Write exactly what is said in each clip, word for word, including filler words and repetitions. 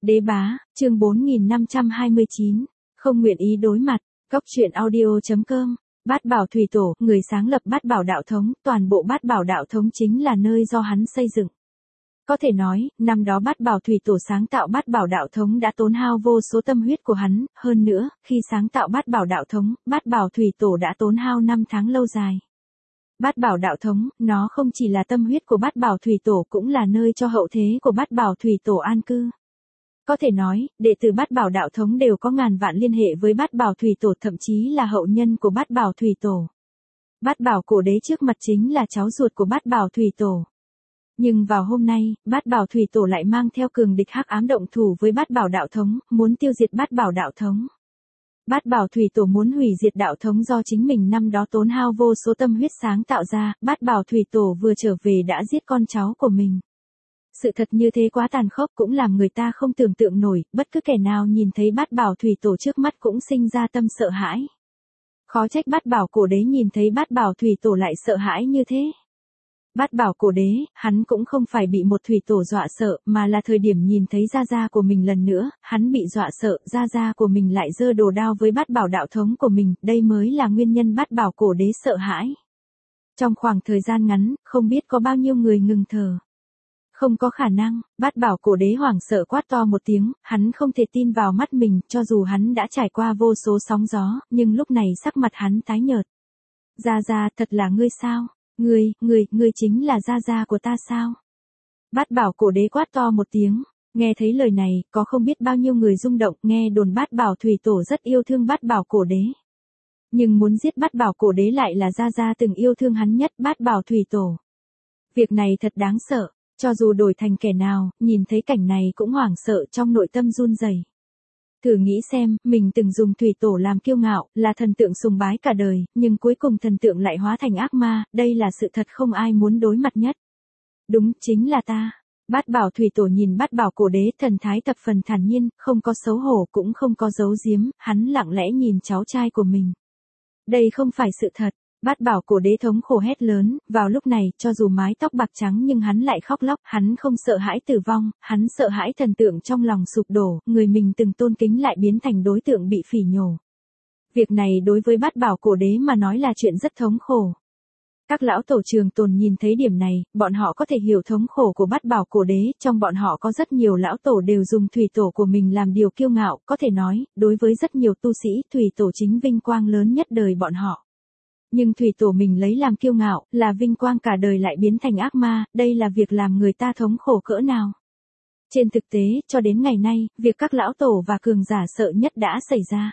Đế bá, chương bốn nghìn năm trăm hai mươi chín, không nguyện ý đối mặt, Cốc truyện audio.com, Bát Bảo Thủy Tổ, người sáng lập Bát Bảo Đạo Thống, toàn bộ Bát Bảo Đạo Thống chính là nơi do hắn xây dựng. Có thể nói, năm đó Bát Bảo Thủy Tổ sáng tạo Bát Bảo Đạo Thống đã tốn hao vô số tâm huyết của hắn, hơn nữa, khi sáng tạo Bát Bảo Đạo Thống, Bát Bảo Thủy Tổ đã tốn hao năm tháng lâu dài. Bát Bảo Đạo Thống, nó không chỉ là tâm huyết của Bát Bảo Thủy Tổ cũng là nơi cho hậu thế của Bát Bảo Thủy Tổ an cư. Có thể nói, đệ tử Bát Bảo Đạo Thống đều có ngàn vạn liên hệ với Bát Bảo Thủy Tổ, thậm chí là hậu nhân của Bát Bảo Thủy Tổ. Bát Bảo Cổ Đế trước mặt chính là cháu ruột của Bát Bảo Thủy Tổ. Nhưng vào hôm nay, Bát Bảo Thủy Tổ lại mang theo cường địch hắc ám động thủ với Bát Bảo Đạo Thống, muốn tiêu diệt Bát Bảo Đạo Thống. Bát Bảo Thủy Tổ muốn hủy diệt đạo thống do chính mình năm đó tốn hao vô số tâm huyết sáng tạo ra, Bát Bảo Thủy Tổ vừa trở về đã giết con cháu của mình. Sự thật như thế quá tàn khốc cũng làm người ta không tưởng tượng nổi, bất cứ kẻ nào nhìn thấy Bát Bảo Thủy Tổ trước mắt cũng sinh ra tâm sợ hãi. Khó trách Bát Bảo Cổ Đế nhìn thấy Bát Bảo Thủy Tổ lại sợ hãi như thế. Bát Bảo Cổ Đế, hắn cũng không phải bị một thủy tổ dọa sợ, mà là thời điểm nhìn thấy gia gia của mình lần nữa, hắn bị dọa sợ, gia gia của mình lại giơ đồ đao với Bát Bảo Đạo Thống của mình, đây mới là nguyên nhân Bát Bảo Cổ Đế sợ hãi. Trong khoảng thời gian ngắn, không biết có bao nhiêu người ngừng thở. Không có khả năng, Bát Bảo Cổ Đế hoảng sợ quát to một tiếng, hắn không thể tin vào mắt mình, cho dù hắn đã trải qua vô số sóng gió, nhưng lúc này sắc mặt hắn tái nhợt. Gia gia, thật là ngươi sao? Ngươi, ngươi, ngươi chính là gia gia của ta sao? Bát Bảo Cổ Đế quát to một tiếng, nghe thấy lời này, có không biết bao nhiêu người rung động, nghe đồn Bát Bảo Thủy Tổ rất yêu thương Bát Bảo Cổ Đế. Nhưng muốn giết Bát Bảo Cổ Đế lại là gia gia từng yêu thương hắn nhất, Bát Bảo Thủy Tổ. Việc này thật đáng sợ, cho dù đổi thành kẻ nào, nhìn thấy cảnh này cũng hoảng sợ trong nội tâm run rẩy. Thử nghĩ xem, mình từng dùng thủy tổ làm kiêu ngạo, là thần tượng sùng bái cả đời, nhưng cuối cùng thần tượng lại hóa thành ác ma, đây là sự thật không ai muốn đối mặt nhất. Đúng, chính là ta. Bát Bảo Thủy Tổ nhìn Bát Bảo Cổ Đế, thần thái thập phần thản nhiên, không có xấu hổ cũng không có giấu giếm, hắn lặng lẽ nhìn cháu trai của mình. Đây không phải sự thật. Bát Bảo Cổ Đế thống khổ hét lớn, vào lúc này, cho dù mái tóc bạc trắng nhưng hắn lại khóc lóc, hắn không sợ hãi tử vong, hắn sợ hãi thần tượng trong lòng sụp đổ, người mình từng tôn kính lại biến thành đối tượng bị phỉ nhổ. Việc này đối với Bát Bảo Cổ Đế mà nói là chuyện rất thống khổ. Các lão tổ trường tồn nhìn thấy điểm này, bọn họ có thể hiểu thống khổ của Bát Bảo Cổ Đế, trong bọn họ có rất nhiều lão tổ đều dùng thủy tổ của mình làm điều kiêu ngạo, có thể nói, đối với rất nhiều tu sĩ, thủy tổ chính vinh quang lớn nhất đời bọn họ. Nhưng thủy tổ mình lấy làm kiêu ngạo, là vinh quang cả đời lại biến thành ác ma, đây là việc làm người ta thống khổ cỡ nào. Trên thực tế, cho đến ngày nay, việc các lão tổ và cường giả sợ nhất đã xảy ra.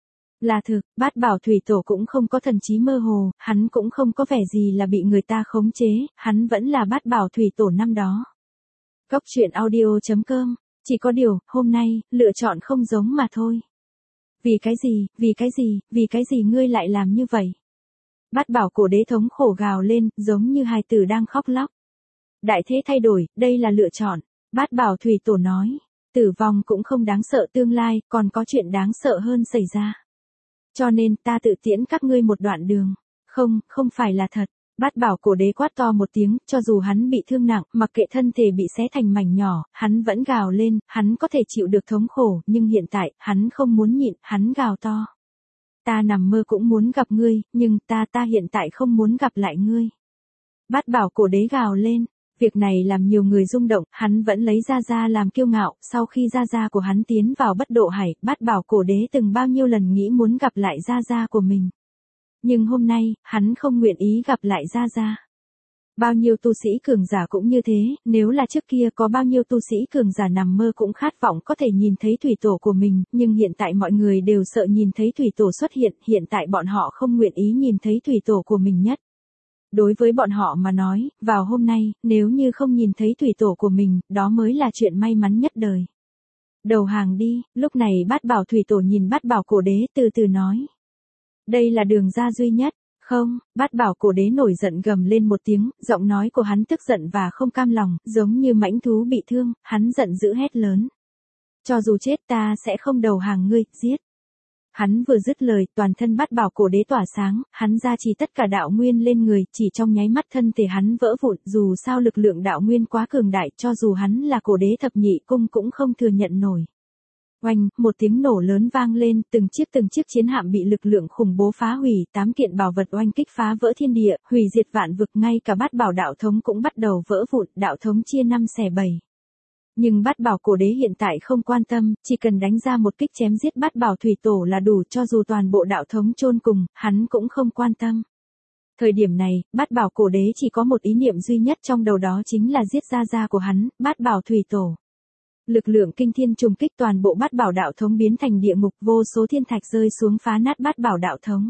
Là thực, Bát Bảo Thủy Tổ cũng không có thần trí mơ hồ, hắn cũng không có vẻ gì là bị người ta khống chế, hắn vẫn là Bát Bảo Thủy Tổ năm đó. Cốc truyện audio.com, chỉ có điều, hôm nay, lựa chọn không giống mà thôi. Vì cái gì, vì cái gì, vì cái gì ngươi lại làm như vậy? Bát Bảo Cổ Đế thống khổ gào lên, giống như hài tử đang khóc lóc. Đại thế thay đổi, đây là lựa chọn. Bát Bảo Thủy Tổ nói, tử vong cũng không đáng sợ, tương lai, còn có chuyện đáng sợ hơn xảy ra. Cho nên, ta tự tiễn các ngươi một đoạn đường. Không, không phải là thật. Bát Bảo Cổ Đế quát to một tiếng, cho dù hắn bị thương nặng, mặc kệ thân thể bị xé thành mảnh nhỏ, hắn vẫn gào lên, hắn có thể chịu được thống khổ, nhưng hiện tại, hắn không muốn nhịn, hắn gào to. Ta nằm mơ cũng muốn gặp ngươi, nhưng ta ta hiện tại không muốn gặp lại ngươi. Bát Bảo Cổ Đế gào lên, việc này làm nhiều người rung động, hắn vẫn lấy gia gia làm kiêu ngạo, sau khi gia gia của hắn tiến vào bất độ hải, Bát Bảo Cổ Đế từng bao nhiêu lần nghĩ muốn gặp lại gia gia của mình. Nhưng hôm nay, hắn không nguyện ý gặp lại gia gia. Bao nhiêu tu sĩ cường giả cũng như thế, nếu là trước kia có bao nhiêu tu sĩ cường giả nằm mơ cũng khát vọng có thể nhìn thấy thủy tổ của mình, nhưng hiện tại mọi người đều sợ nhìn thấy thủy tổ xuất hiện, hiện tại bọn họ không nguyện ý nhìn thấy thủy tổ của mình nhất. Đối với bọn họ mà nói, vào hôm nay, nếu như không nhìn thấy thủy tổ của mình, đó mới là chuyện may mắn nhất đời. Đầu hàng đi, lúc này Bát Bảo Thủy Tổ nhìn Bát Bảo Cổ Đế từ từ nói. Đây là đường ra duy nhất. Không, Bát Bảo Cổ Đế nổi giận gầm lên một tiếng, giọng nói của hắn tức giận và không cam lòng, giống như mãnh thú bị thương, hắn giận dữ hét lớn. Cho dù chết ta sẽ không đầu hàng ngươi, giết. Hắn vừa dứt lời, toàn thân bát bảo cổ đế tỏa sáng, hắn gia trì tất cả đạo nguyên lên người, chỉ trong nháy mắt thân thể hắn vỡ vụn, dù sao lực lượng đạo nguyên quá cường đại, cho dù hắn là cổ đế thập nhị cung cũng không thừa nhận nổi. Oanh, một tiếng nổ lớn vang lên, từng chiếc từng chiếc chiến hạm bị lực lượng khủng bố phá hủy, tám kiện bảo vật oanh kích phá vỡ thiên địa, hủy diệt vạn vực, ngay cả bát bảo đạo thống cũng bắt đầu vỡ vụn, đạo thống chia năm xẻ bảy. Nhưng bát bảo cổ đế hiện tại không quan tâm, chỉ cần đánh ra một kích chém giết bát bảo thủy tổ là đủ, cho dù toàn bộ đạo thống chôn cùng, hắn cũng không quan tâm. Thời điểm này, bát bảo cổ đế chỉ có một ý niệm duy nhất trong đầu, đó chính là giết gia gia của hắn, bát bảo thủy tổ. Lực lượng kinh thiên trùng kích toàn bộ bát bảo đạo thống biến thành địa ngục, vô số thiên thạch rơi xuống phá nát bát bảo đạo thống.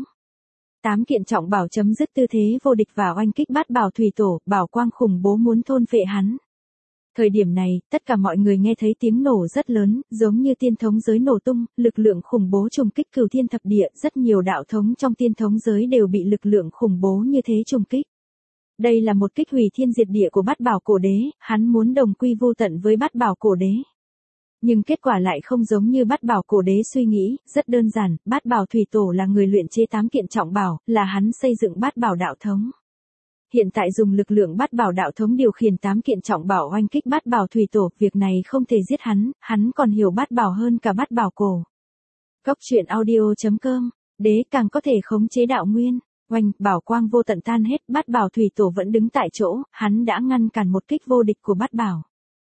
Tám kiện trọng bảo chấm dứt tư thế vô địch và oanh kích bát bảo thủy tổ, bảo quang khủng bố muốn thôn phệ hắn. Thời điểm này, tất cả mọi người nghe thấy tiếng nổ rất lớn, giống như tiên thống giới nổ tung, lực lượng khủng bố trùng kích cửu thiên thập địa, rất nhiều đạo thống trong tiên thống giới đều bị lực lượng khủng bố như thế trùng kích. Đây là một kích hủy thiên diệt địa của bát bảo cổ đế, hắn muốn đồng quy vô tận với bát bảo cổ đế. Nhưng kết quả lại không giống như bát bảo cổ đế suy nghĩ, rất đơn giản, bát bảo thủy tổ là người luyện chế tám kiện trọng bảo, là hắn xây dựng bát bảo đạo thống. Hiện tại dùng lực lượng bát bảo đạo thống điều khiển tám kiện trọng bảo oanh kích bát bảo thủy tổ, việc này không thể giết hắn, hắn còn hiểu bát bảo hơn cả bát bảo cổ. Cốc truyện audio chấm com, đế càng có thể khống chế đạo nguyên. Oanh, bảo quang vô tận tan hết, bát bảo thủy tổ vẫn đứng tại chỗ, hắn đã ngăn cản một kích vô địch của bát bảo.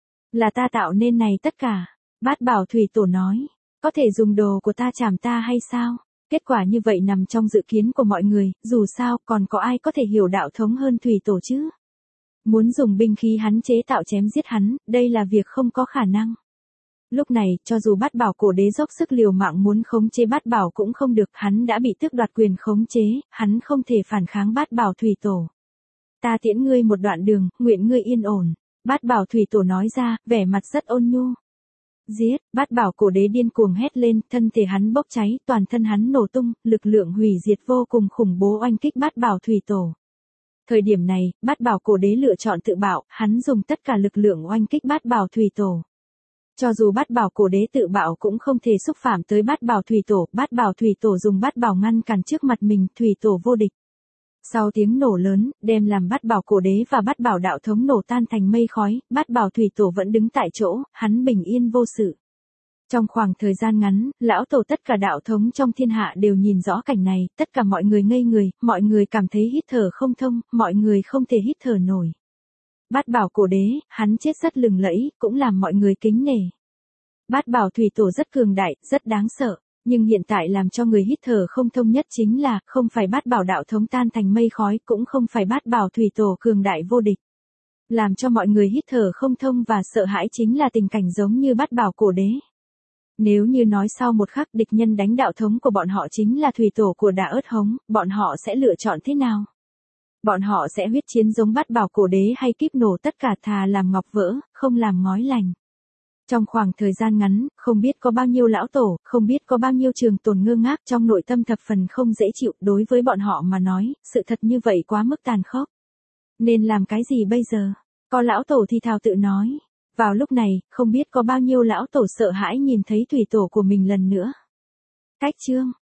Là ta tạo nên này tất cả. Bát bảo thủy tổ nói, có thể dùng đồ của ta chảm ta hay sao? Kết quả như vậy nằm trong dự kiến của mọi người, dù sao còn có ai có thể hiểu đạo thống hơn thủy tổ chứ? Muốn dùng binh khí hắn chế tạo chém giết hắn, đây là việc không có khả năng. Lúc này, cho dù bát bảo cổ đế dốc sức liều mạng muốn khống chế bát bảo cũng không được, hắn đã bị tước đoạt quyền khống chế, hắn không thể phản kháng bát bảo thủy tổ. Ta tiễn ngươi một đoạn đường, nguyện ngươi yên ổn. Bát bảo thủy tổ nói ra, vẻ mặt rất ôn nhu. Giết, bát bảo cổ đế điên cuồng hét lên, thân thể hắn bốc cháy, toàn thân hắn nổ tung, lực lượng hủy diệt vô cùng khủng bố oanh kích bát bảo thủy tổ. Thời điểm này, bát bảo cổ đế lựa chọn tự bạo, hắn dùng tất cả lực lượng oanh kích bát bảo thủy tổ. Cho dù bát bảo cổ đế tự bạo cũng không thể xúc phạm tới bát bảo thủy tổ, bát bảo thủy tổ dùng bát bảo ngăn cản trước mặt mình, thủy tổ vô địch. Sau tiếng nổ lớn, đem làm bát bảo cổ đế và bát bảo đạo thống nổ tan thành mây khói, bát bảo thủy tổ vẫn đứng tại chỗ, hắn bình yên vô sự. Trong khoảng thời gian ngắn, lão tổ tất cả đạo thống trong thiên hạ đều nhìn rõ cảnh này, tất cả mọi người ngây người, mọi người cảm thấy hít thở không thông, mọi người không thể hít thở nổi. Bát bảo cổ đế, hắn chết rất lừng lẫy, cũng làm mọi người kính nể. Bát bảo thủy tổ rất cường đại, rất đáng sợ. Nhưng hiện tại làm cho người hít thở không thông nhất chính là, không phải bát bảo đạo thống tan thành mây khói, cũng không phải bát bảo thủy tổ cường đại vô địch. Làm cho mọi người hít thở không thông và sợ hãi chính là tình cảnh giống như bát bảo cổ đế. Nếu như nói sau một khắc địch nhân đánh đạo thống của bọn họ chính là thủy tổ của Đà Ớt Hống, bọn họ sẽ lựa chọn thế nào? Bọn họ sẽ huyết chiến giống bát bảo cổ đế hay kíp nổ tất cả, thà làm ngọc vỡ, không làm ngói lành. Trong khoảng thời gian ngắn, không biết có bao nhiêu lão tổ, không biết có bao nhiêu trường tồn ngơ ngác, trong nội tâm thập phần không dễ chịu, đối với bọn họ mà nói, sự thật như vậy quá mức tàn khốc. Nên làm cái gì bây giờ? Có lão tổ thì thào tự nói. Vào lúc này, không biết có bao nhiêu lão tổ sợ hãi nhìn thấy thủy tổ của mình lần nữa. Cách chương